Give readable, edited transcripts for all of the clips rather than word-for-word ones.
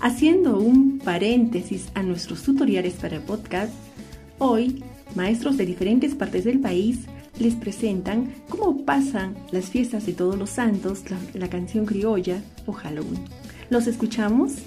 Haciendo un paréntesis a nuestros tutoriales para el podcast, hoy maestros de diferentes partes del país les presentan cómo pasan las fiestas de Todos los Santos, la canción criolla o Halloween. ¿Los escuchamos?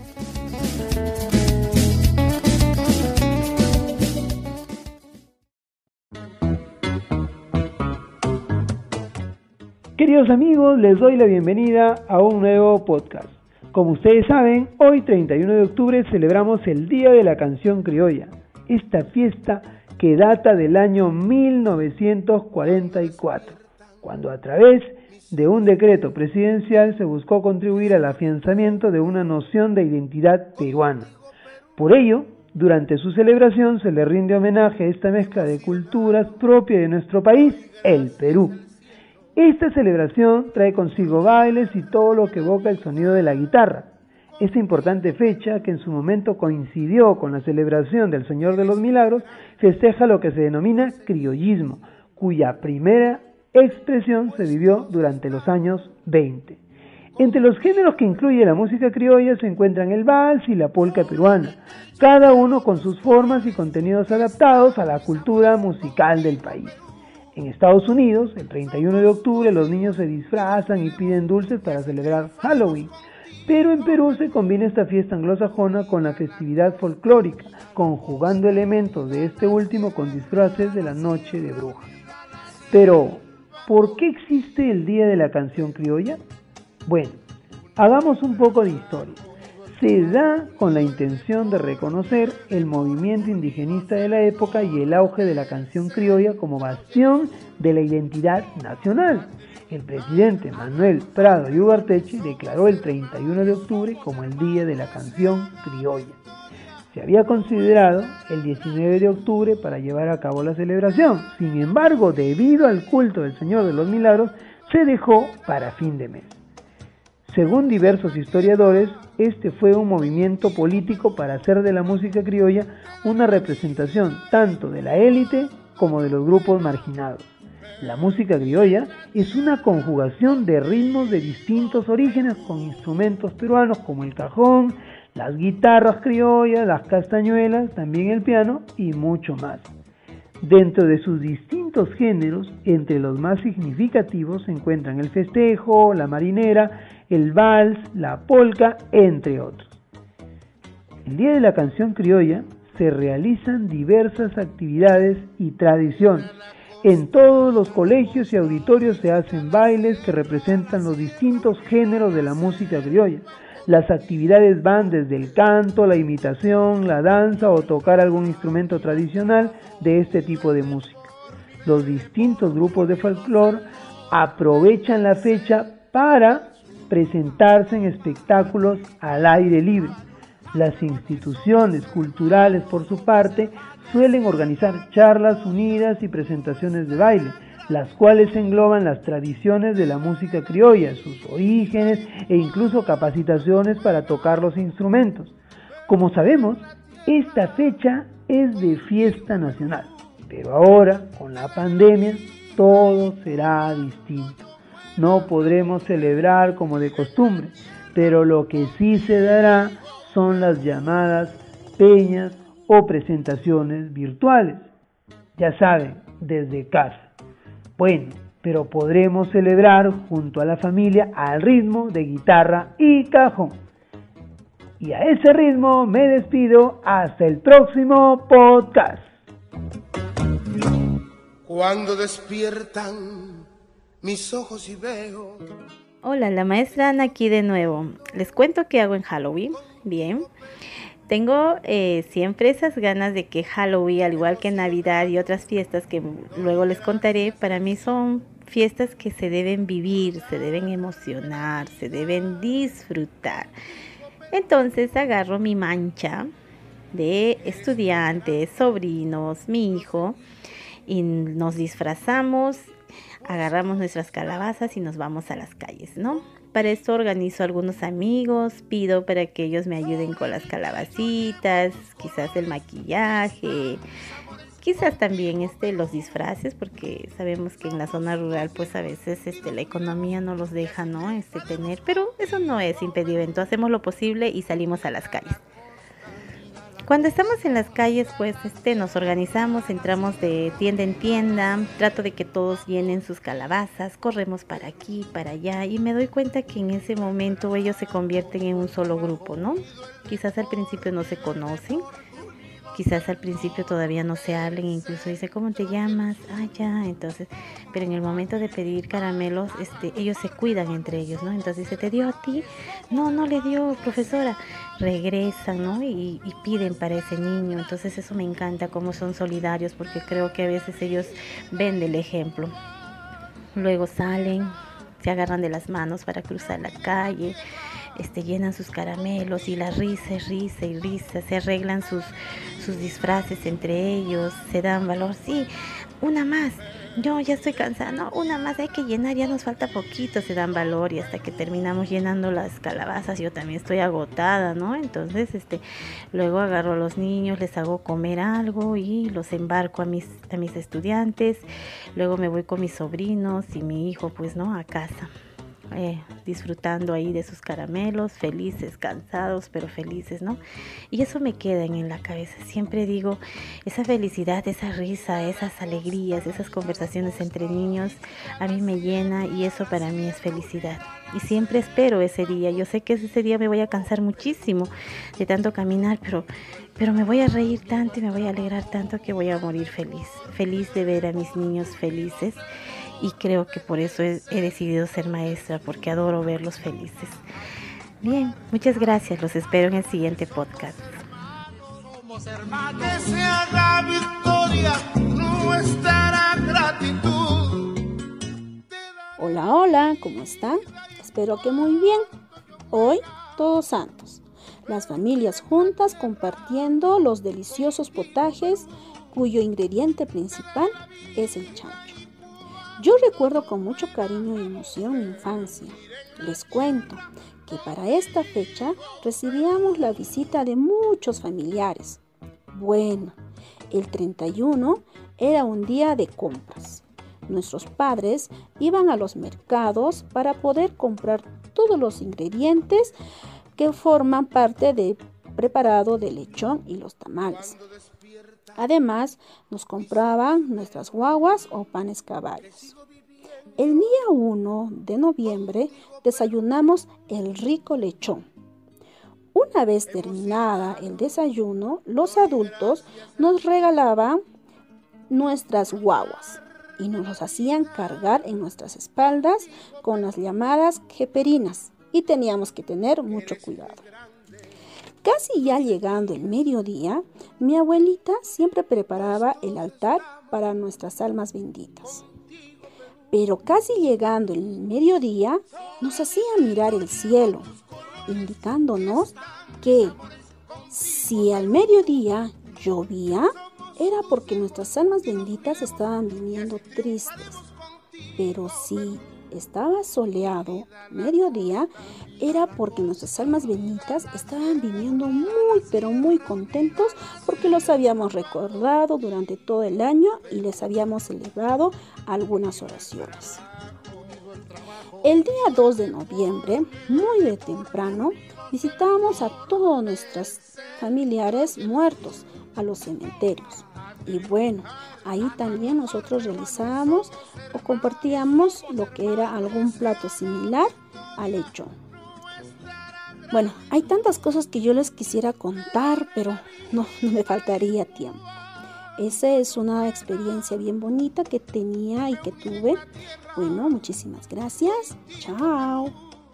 Queridos amigos, les doy la bienvenida a un nuevo podcast. Como ustedes saben, hoy 31 de octubre celebramos el Día de la Canción Criolla, esta fiesta que data del año 1944, cuando a través de un decreto presidencial se buscó contribuir al afianzamiento de una noción de identidad peruana. Por ello, durante su celebración se le rinde homenaje a esta mezcla de culturas propia de nuestro país, el Perú. Esta celebración trae consigo bailes y todo lo que evoca el sonido de la guitarra. Esta importante fecha, que en su momento coincidió con la celebración del Señor de los Milagros, festeja lo que se denomina criollismo, cuya primera expresión se vivió durante los años 20. Entre los géneros que incluye la música criolla se encuentran el vals y la polca peruana, cada uno con sus formas y contenidos adaptados a la cultura musical del país. En Estados Unidos, el 31 de octubre, los niños se disfrazan y piden dulces para celebrar Halloween. Pero en Perú se combina esta fiesta anglosajona con la festividad folclórica, conjugando elementos de este último con disfraces de la Noche de Brujas. Pero, ¿por qué existe el Día de la Canción Criolla? Bueno, hagamos un poco de historia. Se da con la intención de reconocer el movimiento indigenista de la época y el auge de la canción criolla como bastión de la identidad nacional. El presidente Manuel Prado y Ugarteche declaró el 31 de octubre como el Día de la Canción Criolla. Se había considerado el 19 de octubre para llevar a cabo la celebración. Sin embargo, debido al culto del Señor de los Milagros, se dejó para fin de mes. Según diversos historiadores, este fue un movimiento político para hacer de la música criolla una representación tanto de la élite como de los grupos marginados. La música criolla es una conjugación de ritmos de distintos orígenes con instrumentos peruanos como el cajón, las guitarras criollas, las castañuelas, también el piano y mucho más. Dentro de sus distintos géneros, entre los más significativos se encuentran el festejo, la marinera, el vals, la polca, entre otros. El Día de la Canción Criolla se realizan diversas actividades y tradiciones. En todos los colegios y auditorios se hacen bailes que representan los distintos géneros de la música criolla. Las actividades van desde el canto, la imitación, la danza o tocar algún instrumento tradicional de este tipo de música. Los distintos grupos de folclore aprovechan la fecha para presentarse en espectáculos al aire libre. Las instituciones culturales, por su parte, suelen organizar charlas unidas y presentaciones de baile, las cuales engloban las tradiciones de la música criolla, sus orígenes e incluso capacitaciones para tocar los instrumentos. Como sabemos, esta fecha es de fiesta nacional, pero ahora, con la pandemia, todo será distinto. No podremos celebrar como de costumbre, pero lo que sí se dará son las llamadas peñas o presentaciones virtuales. Ya saben, desde casa. Bueno, pero podremos celebrar junto a la familia al ritmo de guitarra y cajón. Y a ese ritmo me despido hasta el próximo podcast. Cuando despiertan mis ojos y veo. Hola, la maestra Ana aquí de nuevo. Les cuento qué hago en Halloween. Bien. Tengo siempre esas ganas de que Halloween, al igual que Navidad y otras fiestas que luego les contaré, para mí son fiestas que se deben vivir, se deben emocionar, se deben disfrutar. Entonces agarro mi mancha de estudiantes, sobrinos, mi hijo, y nos disfrazamos, agarramos nuestras calabazas y nos vamos a las calles, ¿no? Para esto organizo a algunos amigos, pido para que ellos me ayuden con las calabacitas, quizás el maquillaje, Quizás también los disfraces, porque sabemos que en la zona rural pues a veces la economía no los deja, ¿no? Tener, pero eso no es impedimento, hacemos lo posible y salimos a las calles. Cuando estamos en las calles, pues nos organizamos, entramos de tienda en tienda, trato de que todos llenen sus calabazas, corremos para aquí, para allá, y me doy cuenta que en ese momento ellos se convierten en un solo grupo, ¿no? Quizás al principio no se conocen, quizás al principio todavía no se hablen, incluso dice, ¿cómo te llamas? Ah, ya, entonces, pero en el momento de pedir caramelos, ellos se cuidan entre ellos, ¿no? Entonces dice, ¿te dio a ti? No, no le dio, profesora. Regresan, ¿no? Y piden para ese niño. Entonces eso me encanta, cómo son solidarios, porque creo que a veces ellos ven del ejemplo. Luego salen, se agarran de las manos para cruzar la calle, llenan sus caramelos y la risa y risa, se arreglan sus disfraces entre ellos, se dan valor, sí, una más, yo ya estoy cansada, no, una más, hay que llenar, ya nos falta poquito, se dan valor y hasta que terminamos llenando las calabazas, yo también estoy agotada, ¿no? Entonces, luego agarro a los niños, les hago comer algo y los embarco a mis estudiantes, luego me voy con mis sobrinos y mi hijo, pues, ¿no? A casa. Disfrutando ahí de sus caramelos, felices, cansados, pero felices, ¿no? Y eso me queda en la cabeza. Siempre digo, esa felicidad, esa risa, esas alegrías, esas conversaciones entre niños, a mí me llena y eso para mí es felicidad. Y siempre espero ese día. Yo sé que ese día me voy a cansar muchísimo de tanto caminar, pero me voy a reír tanto y me voy a alegrar tanto que voy a morir feliz de ver a mis niños felices. Y creo que por eso he decidido ser maestra, porque adoro verlos felices. Bien, muchas gracias. Los espero en el siguiente podcast. Que se haga victoria nuestra gratitud. Hola, hola, ¿cómo están? Espero que muy bien. Hoy, Todos Santos. Las familias juntas compartiendo los deliciosos potajes cuyo ingrediente principal es el chancho. Yo recuerdo con mucho cariño y emoción mi infancia. Les cuento que para esta fecha recibíamos la visita de muchos familiares. Bueno, el 31 era un día de compras. Nuestros padres iban a los mercados para poder comprar todos los ingredientes que forman parte del preparado de lechón y los tamales. Además, nos compraban nuestras guaguas o panes caballos. El día 1 de noviembre desayunamos el rico lechón. Una vez terminada el desayuno, los adultos nos regalaban nuestras guaguas y nos los hacían cargar en nuestras espaldas con las llamadas jeperinas y teníamos que tener mucho cuidado. Casi ya llegando el mediodía, mi abuelita siempre preparaba el altar para nuestras almas benditas. Pero casi llegando el mediodía, nos hacía mirar el cielo, indicándonos que si al mediodía llovía, era porque nuestras almas benditas estaban viniendo tristes. Pero si estaba soleado mediodía, era porque nuestras almas benditas estaban viniendo muy, pero muy contentos porque los habíamos recordado durante todo el año y les habíamos celebrado algunas oraciones. El día 2 de noviembre, muy de temprano, visitamos a todos nuestros familiares muertos a los cementerios. Y bueno, ahí también nosotros realizábamos o compartíamos lo que era algún plato similar al lechón. Bueno, hay tantas cosas que yo les quisiera contar, pero no me faltaría tiempo. Esa es una experiencia bien bonita que tenía y que tuve. Bueno, muchísimas gracias. Chao.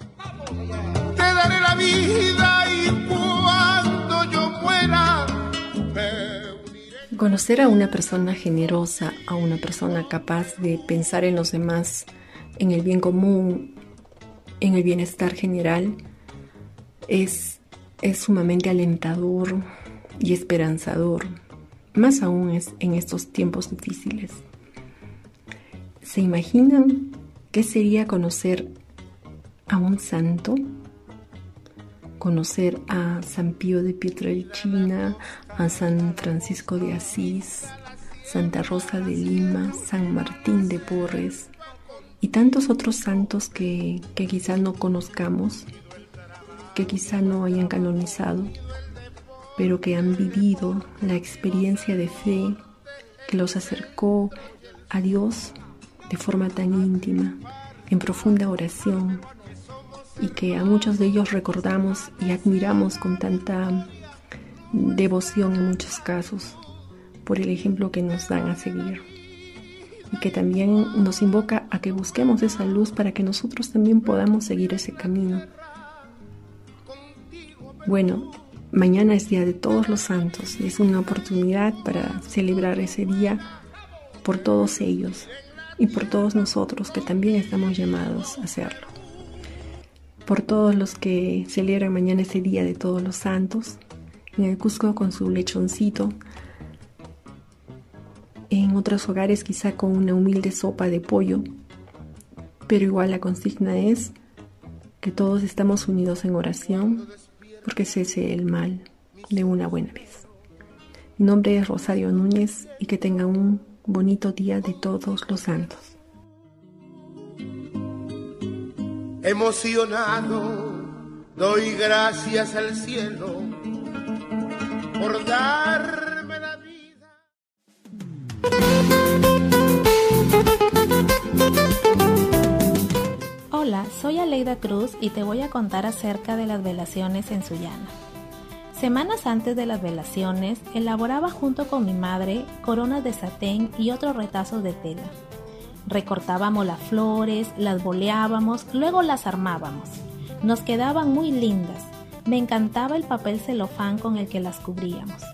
Te daré la vida y cuando yo muera Conocer a una persona generosa, a una persona capaz de pensar en los demás, en el bien común, en el bienestar general, es sumamente alentador y esperanzador, más aún en estos tiempos difíciles. ¿Se imaginan qué sería conocer a un santo? Conocer a San Pío de Pietrelcina, a San Francisco de Asís, Santa Rosa de Lima, San Martín de Porres y tantos otros santos que quizá no conozcamos, que quizá no hayan canonizado, pero que han vivido la experiencia de fe que los acercó a Dios de forma tan íntima, en profunda oración, y que a muchos de ellos recordamos y admiramos con tanta devoción en muchos casos, por el ejemplo que nos dan a seguir, y que también nos invoca a que busquemos esa luz para que nosotros también podamos seguir ese camino. Bueno, mañana es Día de Todos los Santos y es una oportunidad para celebrar ese día por todos ellos y por todos nosotros que también estamos llamados a hacerlo. Por todos los que celebran mañana ese Día de Todos los Santos, en el Cusco con su lechoncito, en otros hogares quizá con una humilde sopa de pollo, pero igual la consigna es que todos estamos unidos en oración porque cese el mal de una buena vez. Mi nombre es Rosario Núñez y que tengan un bonito Día de Todos los Santos. Emocionado, doy gracias al cielo por darme la vida. Hola, soy Aleida Cruz y te voy a contar acerca de las velaciones en Sullana. Semanas antes de las velaciones, elaboraba junto con mi madre coronas de satén y otros retazos de tela. Recortábamos las flores, las boleábamos, luego las armábamos. Nos quedaban muy lindas. Me encantaba el papel celofán con el que las cubríamos.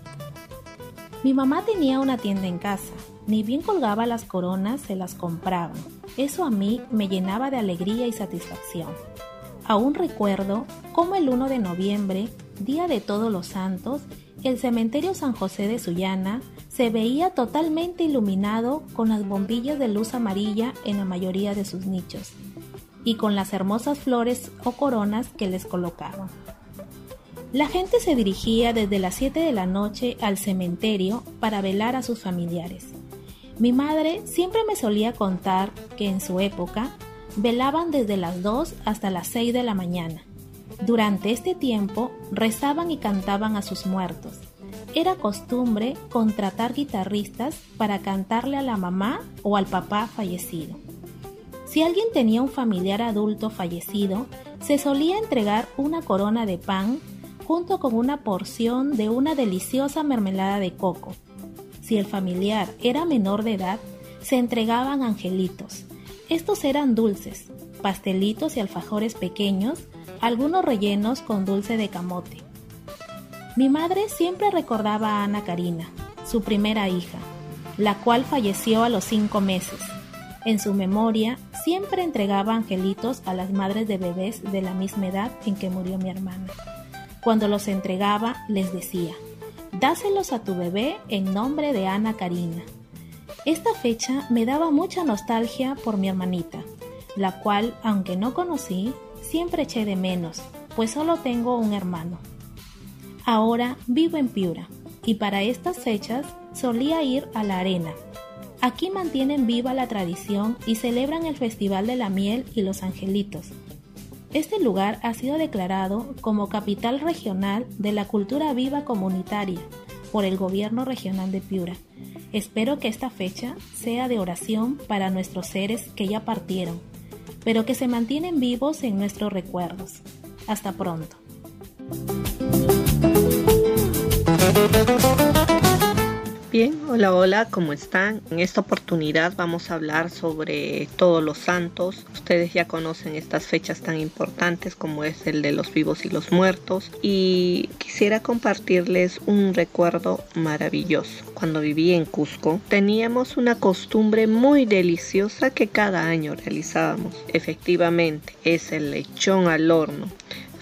Mi mamá tenía una tienda en casa. Ni bien colgaba las coronas, se las compraban. Eso a mí me llenaba de alegría y satisfacción. Aún recuerdo cómo el 1 de noviembre, Día de Todos los Santos, el cementerio San José de Sullana se veía totalmente iluminado con las bombillas de luz amarilla en la mayoría de sus nichos y con las hermosas flores o coronas que les colocaban. La gente se dirigía desde las 7 de la noche al cementerio para velar a sus familiares. Mi madre siempre me solía contar que en su época velaban desde las 2 hasta las 6 de la mañana. Durante este tiempo rezaban y cantaban a sus muertos. Era costumbre contratar guitarristas para cantarle a la mamá o al papá fallecido. Si alguien tenía un familiar adulto fallecido, se solía entregar una corona de pan junto con una porción de una deliciosa mermelada de coco. Si el familiar era menor de edad, se entregaban angelitos. Estos eran dulces, pastelitos y alfajores pequeños, algunos rellenos con dulce de camote. Mi madre siempre recordaba a Ana Karina, su primera hija, la cual falleció a los 5 meses. En su memoria, siempre entregaba angelitos a las madres de bebés de la misma edad en que murió mi hermana. Cuando los entregaba, les decía: dáselos a tu bebé en nombre de Ana Karina. Esta fecha me daba mucha nostalgia por mi hermanita, la cual, aunque no conocí, siempre eché de menos, pues solo tengo un hermano. Ahora vivo en Piura y para estas fechas solía ir a la arena. Aquí mantienen viva la tradición y celebran el Festival de la Miel y los Angelitos. Este lugar ha sido declarado como capital regional de la cultura viva comunitaria por el gobierno regional de Piura. Espero que esta fecha sea de oración para nuestros seres que ya partieron, pero que se mantienen vivos en nuestros recuerdos. Hasta pronto. Bien, hola, ¿cómo están? En esta oportunidad vamos a hablar sobre Todos los Santos. Ustedes ya conocen estas fechas tan importantes como es el de los vivos y los muertos, y quisiera compartirles un recuerdo maravilloso. Cuando viví en Cusco, teníamos una costumbre muy deliciosa que cada año realizábamos. Efectivamente, es el lechón al horno.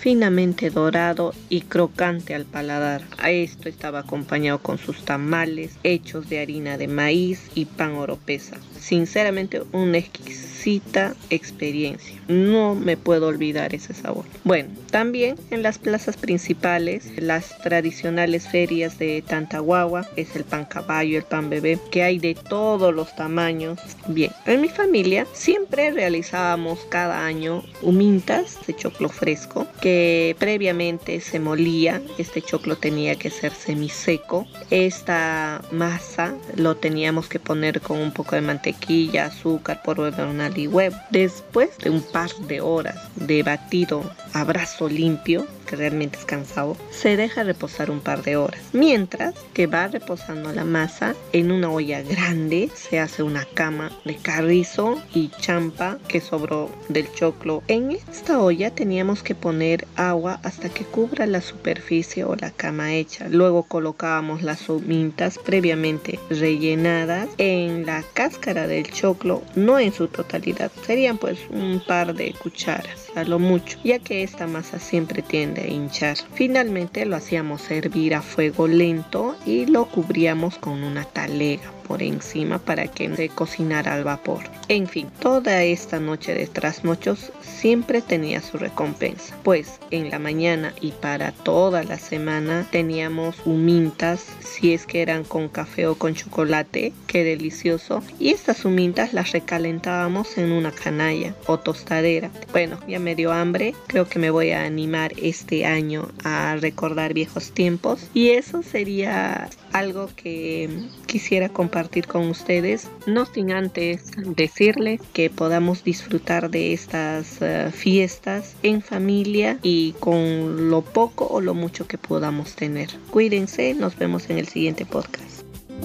finamente dorado y crocante al paladar. A esto estaba acompañado con sus tamales hechos de harina de maíz y pan oropesa. Sinceramente, una exquisita experiencia. No me puedo olvidar ese sabor. Bueno, también en las plazas principales, las tradicionales ferias de Tantahuahua, es el pan caballo, el pan bebé, que hay de todos los tamaños. Bien, en mi familia siempre realizábamos cada año humintas de choclo fresco, que previamente se molía. Este choclo tenía que ser semiseco. Esta masa lo teníamos que poner con un poco de mantequilla, azúcar, polvo de hornear y huevo. Después de un par de horas de batido a brazo limpio, que realmente es cansado, se deja reposar un par de horas. Mientras que va reposando la masa, en una olla grande se hace una cama de carrizo y champa que sobró del choclo. En esta olla teníamos que poner agua hasta que cubra la superficie o la cama hecha. Luego colocábamos las humintas previamente rellenadas en la cáscara del choclo, no en su totalidad, serían pues un par de cucharas a lo mucho, ya que esta masa siempre tiende a hinchar. Finalmente lo hacíamos hervir a fuego lento y lo cubríamos con una talega por encima para que se cocinara al vapor. En fin, toda esta noche de trasnochos siempre tenía su recompensa, pues en la mañana y para toda la semana teníamos humintas, si es que eran con café o con chocolate, qué delicioso, y estas humintas las recalentábamos en una canalla o tostadera. Bueno, ya me dio hambre, creo que me voy a animar este año a recordar viejos tiempos, y eso sería algo que quisiera compartir con ustedes, no sin antes decirles que podamos disfrutar de estas fiestas en familia y con lo poco o lo mucho que podamos tener. Cuídense, nos vemos en el siguiente podcast.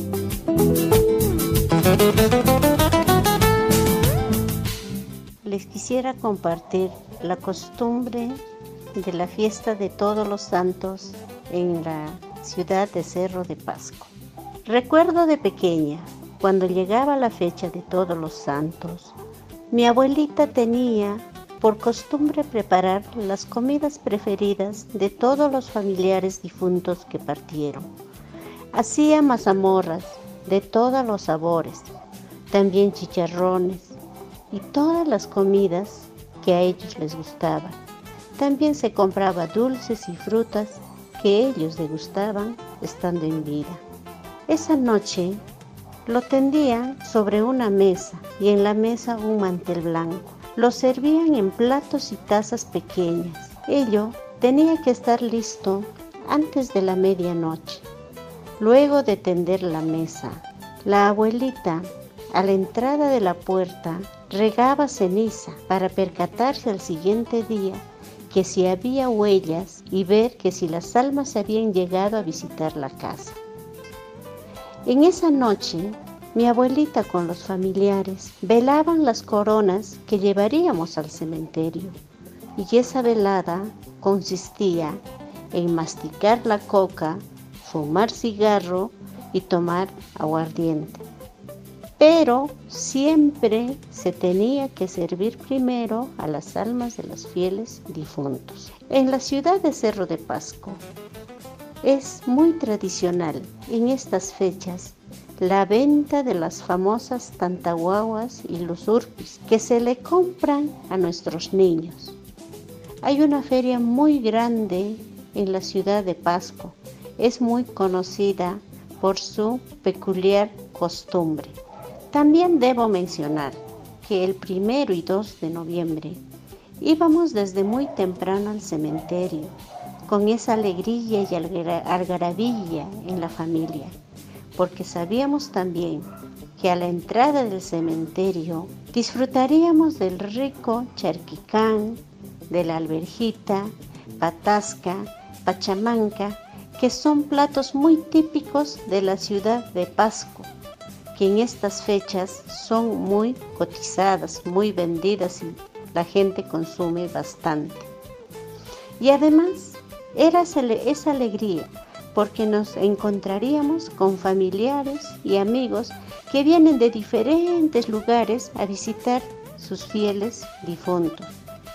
Les quisiera compartir la costumbre de la fiesta de Todos los Santos en la ciudad de Cerro de Pasco. Recuerdo de pequeña, cuando llegaba la fecha de Todos los Santos, mi abuelita tenía por costumbre preparar las comidas preferidas de todos los familiares difuntos que partieron. Hacía mazamorras de todos los sabores, también chicharrones y todas las comidas que a ellos les gustaban. También se compraba dulces y frutas que ellos degustaban estando en vida. Esa noche lo tendían sobre una mesa y en la mesa un mantel blanco. Lo servían en platos y tazas pequeñas. Ello tenía que estar listo antes de la medianoche. Luego de tender la mesa, la abuelita, a la entrada de la puerta, regaba ceniza para percatarse al siguiente día que si había huellas y ver que si las almas habían llegado a visitar la casa. En esa noche, mi abuelita con los familiares velaban las coronas que llevaríamos al cementerio, y esa velada consistía en masticar la coca, fumar cigarro y tomar aguardiente. Pero siempre se tenía que servir primero a las almas de los fieles difuntos. En la ciudad de Cerro de Pasco es muy tradicional en estas fechas la venta de las famosas tantahuahuas y los urpis que se le compran a nuestros niños. Hay una feria muy grande en la ciudad de Pasco. Es muy conocida por su peculiar costumbre. También debo mencionar que el 1 y 2 de noviembre íbamos desde muy temprano al cementerio, con esa alegría y algarabía en la familia, porque sabíamos también que a la entrada del cementerio disfrutaríamos del rico charquicán, de la alverjita, patasca, pachamanca, que son platos muy típicos de la ciudad de Pasco, que en estas fechas son muy cotizadas, muy vendidas y la gente consume bastante. Y además era esa alegría porque nos encontraríamos con familiares y amigos que vienen de diferentes lugares a visitar sus fieles difuntos.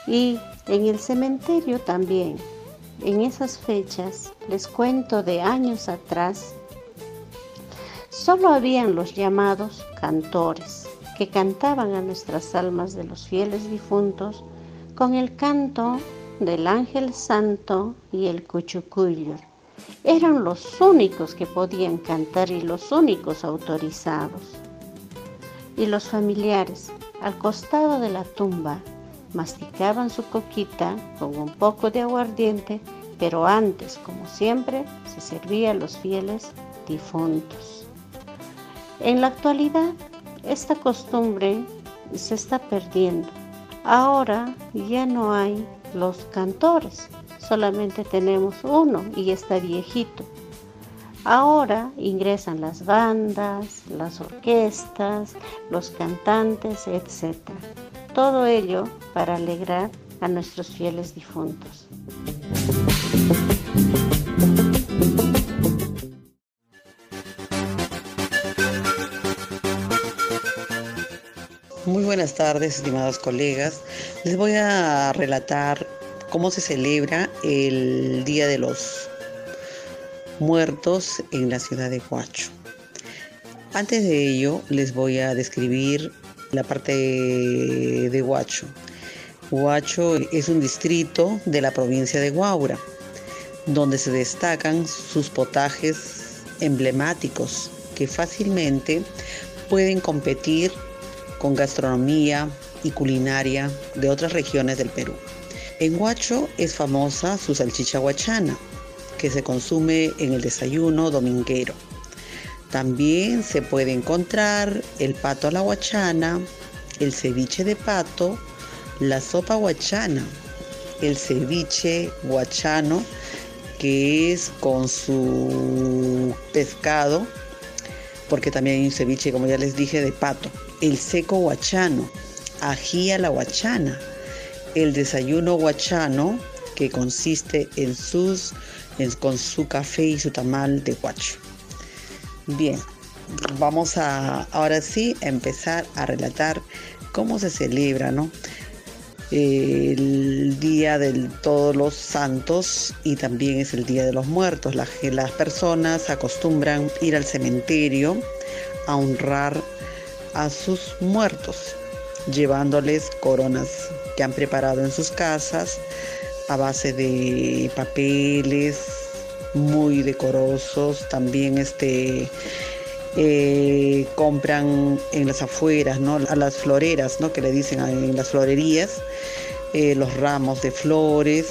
Y en el cementerio también, en esas fechas, les cuento de años atrás, solo habían los llamados cantores, que cantaban a nuestras almas de los fieles difuntos con el canto del ángel santo y el cuchucuyo. Eran los únicos que podían cantar y los únicos autorizados. Y los familiares, al costado de la tumba, masticaban su coquita con un poco de aguardiente, pero antes, como siempre, se servía a los fieles difuntos. En la actualidad, esta costumbre se está perdiendo. Ahora ya no hay los cantores, solamente tenemos uno y está viejito. Ahora ingresan las bandas, las orquestas, los cantantes, etc. Todo ello para alegrar a nuestros fieles difuntos. Muy buenas tardes, estimados colegas. Les voy a relatar cómo se celebra el Día de los Muertos en la ciudad de Huacho. Antes de ello, les voy a describir la parte de Huacho. Huacho es un distrito de la provincia de Huaura, donde se destacan sus potajes emblemáticos que fácilmente pueden competir con gastronomía y culinaria de otras regiones del Perú. En Huacho es famosa su salchicha huachana, que se consume en el desayuno dominguero. También se puede encontrar el pato a la huachana, el ceviche de pato, la sopa huachana, el ceviche huachano, que es con su pescado, porque también hay un ceviche, como ya les dije, de pato. El seco huachano, ají a la huachana, el desayuno huachano, que consiste con su café y su tamal de huacho. Bien, vamos ahora sí a empezar a relatar cómo se celebra, ¿no?, el Día de Todos los Santos, y también es el Día de los Muertos. Las personas acostumbran ir al cementerio a honrar a sus muertos, llevándoles coronas que han preparado en sus casas a base de papeles muy decorosos. También compran en las afueras, ¿no?, a las floreras, ¿no?, que le dicen en las florerías, los ramos de flores.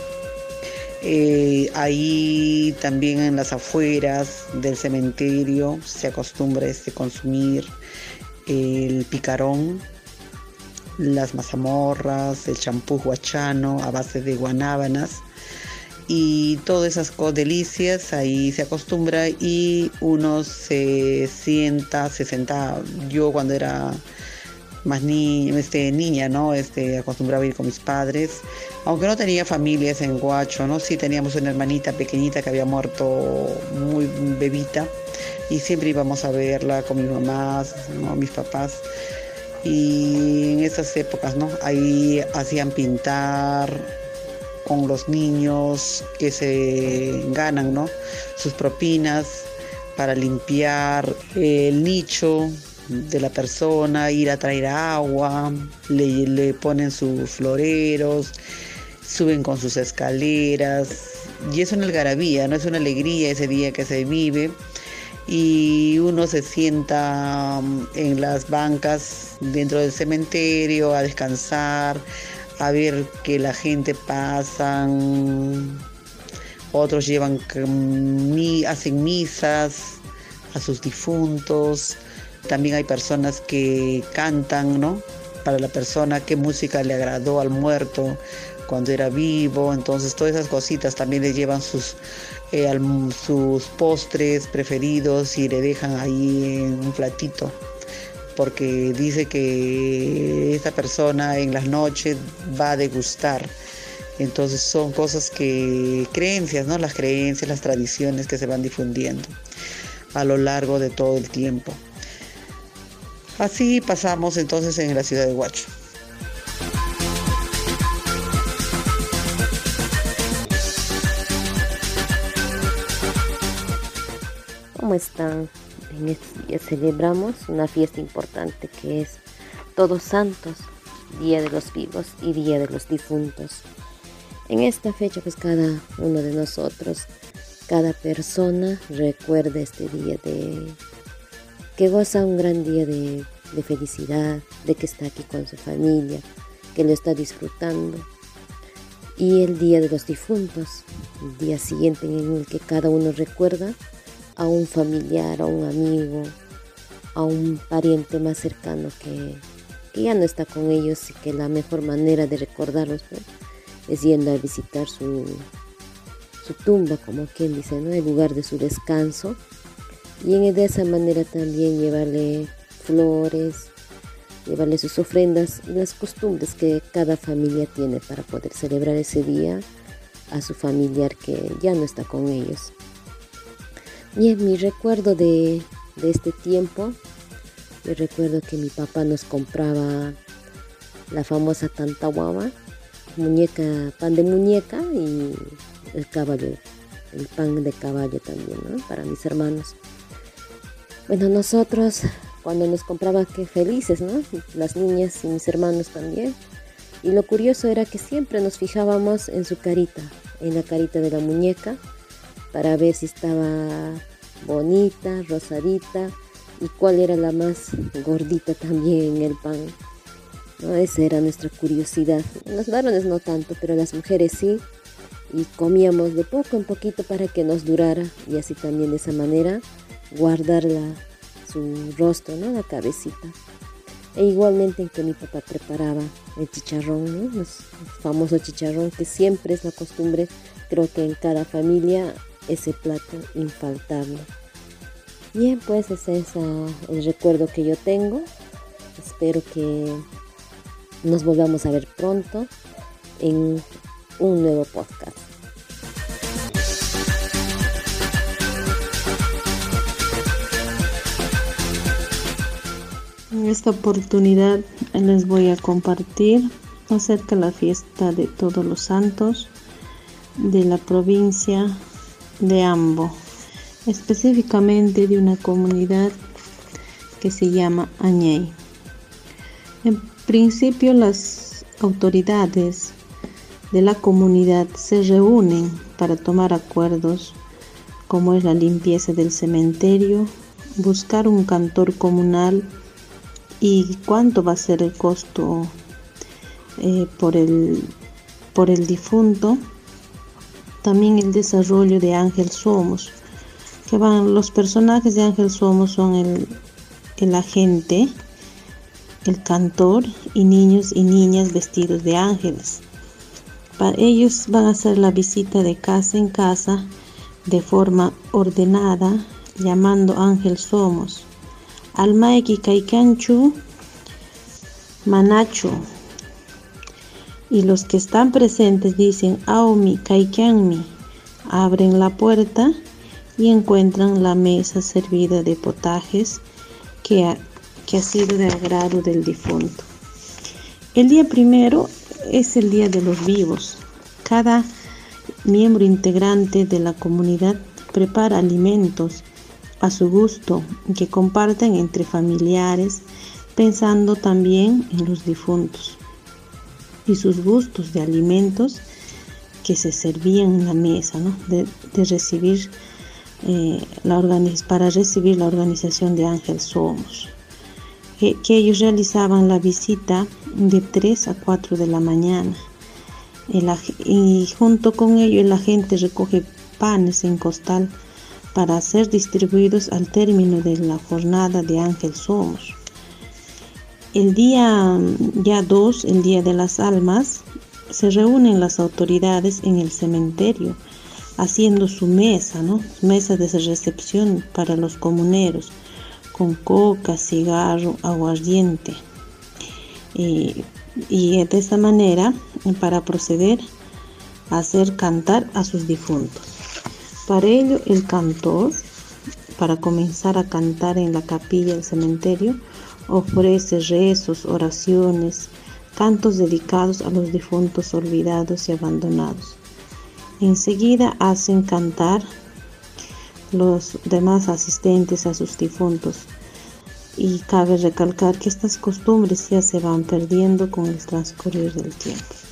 Ahí también en las afueras del cementerio se acostumbra consumir el picarón, las mazamorras, el champú huachano a base de guanábanas y todas esas delicias. Ahí se acostumbra y uno se senta. Yo cuando era más niña, ¿no?, acostumbraba a ir con mis padres, aunque no tenía familias en Huacho, ¿no? Sí teníamos una hermanita pequeñita que había muerto muy bebita y siempre íbamos a verla con mi mamá, ¿no?, mis papás. Y en esas épocas, ¿no?, ahí hacían pintar con los niños que se ganan, ¿no?, sus propinas para limpiar el nicho de la persona, ir a traer agua, le ponen sus floreros, suben con sus escaleras, y es una algarabía, ¿no?, es una alegría ese día que se vive. Y uno se sienta en las bancas dentro del cementerio a descansar, a ver que la gente pasa. Otros hacen misas a sus difuntos. También hay personas que cantan, ¿no?, para la persona qué música le agradó al muerto cuando era vivo. Entonces todas esas cositas también le llevan sus postres preferidos y le dejan ahí en un platito, porque dice que esta persona en las noches va a degustar. Entonces son cosas creencias, ¿no?, las creencias, las tradiciones que se van difundiendo a lo largo de todo el tiempo. Así pasamos entonces en la ciudad de Huacho. están? En este día celebramos una fiesta importante que es Todos Santos, Día de los Vivos y Día de los Difuntos. En esta fecha pues cada uno de nosotros, cada persona recuerda este día que goza un gran día de felicidad, de que está aquí con su familia, que lo está disfrutando. Y el Día de los Difuntos, el día siguiente en el que cada uno recuerda a un familiar, a un amigo, a un pariente más cercano que ya no está con ellos y que la mejor manera de recordarlos es yendo a visitar su tumba, como quien dice, ¿no? El lugar de su descanso. Y de esa manera también llevarle flores, llevarle sus ofrendas y las costumbres que cada familia tiene para poder celebrar ese día a su familiar que ya no está con ellos. Bien, mi recuerdo de este tiempo, yo recuerdo que mi papá nos compraba la famosa tantahuama, pan de muñeca y el caballo, el pan de caballo también, ¿no? Para mis hermanos. Bueno, nosotros cuando nos compraba, qué felices, ¿no? Las niñas y mis hermanos también. Y lo curioso era que siempre nos fijábamos en su carita, en la carita de la muñeca, para ver si estaba bonita, rosadita y cuál era la más gordita también en el pan, ¿no? Esa era nuestra curiosidad. Los varones no tanto, pero las mujeres sí. Y comíamos de poco en poquito para que nos durara y así también de esa manera guardar su rostro, ¿no? La cabecita. E igualmente en que mi papá preparaba el chicharrón, ¿no? El famoso chicharrón que siempre es la costumbre, creo que en cada familia, ese plato infaltable. Bien, pues ese es el recuerdo que yo tengo. Espero que nos volvamos a ver pronto en un nuevo podcast. En esta oportunidad les voy a compartir acerca de la fiesta de Todos los Santos de la provincia de Ambo, específicamente de una comunidad que se llama Añey. En principio, las autoridades de la comunidad se reúnen para tomar acuerdos como es la limpieza del cementerio, buscar un cantor comunal y cuánto va a ser el costo por el difunto. También el desarrollo de Ángel Somos, que los personajes de Ángel Somos son el agente, el cantor y niños y niñas vestidos de ángeles. Para ellos van a hacer la visita de casa en casa de forma ordenada, llamando Ángel Somos. Almaeki Kaikanchu Manachu. Y los que están presentes dicen Aumi Kaikanmi. Abren la puerta y encuentran la mesa servida de potajes que ha sido de agrado del difunto. El día primero es el Día de los Vivos. Cada miembro integrante de la comunidad prepara alimentos a su gusto que comparten entre familiares, pensando también en los difuntos y sus gustos de alimentos que se servían en la mesa, ¿no? de recibir para recibir la organización de Ángel Somos, que ellos realizaban la visita de 3 a 4 de la mañana y junto con ello la gente recoge panes en costal para ser distribuidos al término de la jornada de Ángel Somos. El día 2, el Día de las Almas, se reúnen las autoridades en el cementerio haciendo su mesa, ¿no? Mesa de recepción para los comuneros, con coca, cigarro, aguardiente. Y de esta manera, para proceder a hacer cantar a sus difuntos. Para ello, el cantor, para comenzar a cantar en la capilla del cementerio, ofrece rezos, oraciones, cantos dedicados a los difuntos olvidados y abandonados. Enseguida hacen cantar los demás asistentes a sus difuntos. Y cabe recalcar que estas costumbres ya se van perdiendo con el transcurrir del tiempo.